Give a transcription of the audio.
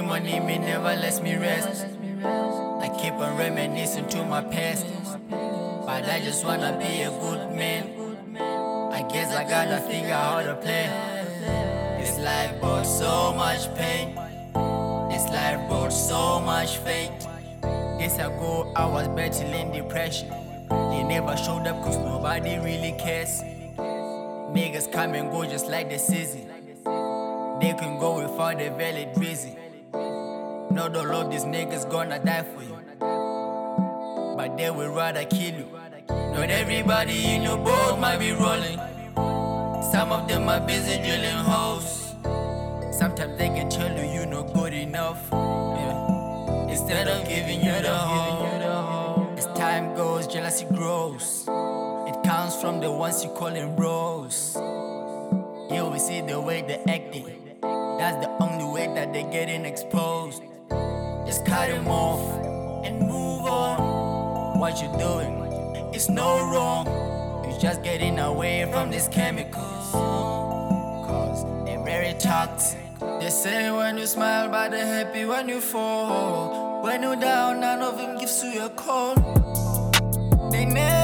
money, me never lets me rest. I keep on reminiscing to my past, but I just wanna be a good man. I guess I gotta figure out a plan. This life brought so much pain. This life brought so much fate. Days ago I was battling depression. They never showed up cause nobody really cares. Niggas come and go just like the season. They can go without a valid reason. No, don't love these niggas gonna die for you, but they will rather kill you. Not everybody in your boat might be rolling. Some of them are busy drilling holes. Sometimes they can tell you you're not good enough, yeah. Instead of giving you the whole. As time goes, jealousy grows. It comes from the ones you calling bros. You will see the way they're acting. That's the only way that they're getting exposed. Just cut them off and move on. What you doing? It's no wrong. You're just getting away from these chemicals, cause they're very toxic. They say when you smile, but they're happy when you fall. When you're down, none of them gives you a call. They never